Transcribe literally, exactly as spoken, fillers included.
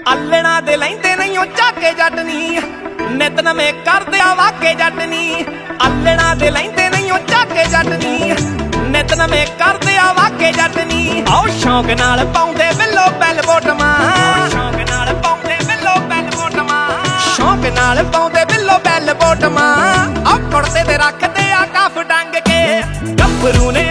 आलणा दे लैंदे नहीं ओ झाके जट नी, नित नवें करदे आ वाके जट नी। आलणा दे लैंदे नहीं ओ झाके जट नी, नित नवें करदे आ वाके जट नी। आओ शौक नाल पाउंदे बिल्लो बैल बोटमां, शौक नाल पाउंदे बिल्लो बैल बोटमां, शौक नाल पाउंदे बिल्लो बैल बोटमां। आओ कुड़ते ते रखदे आ कफ डंग के, गभरू ने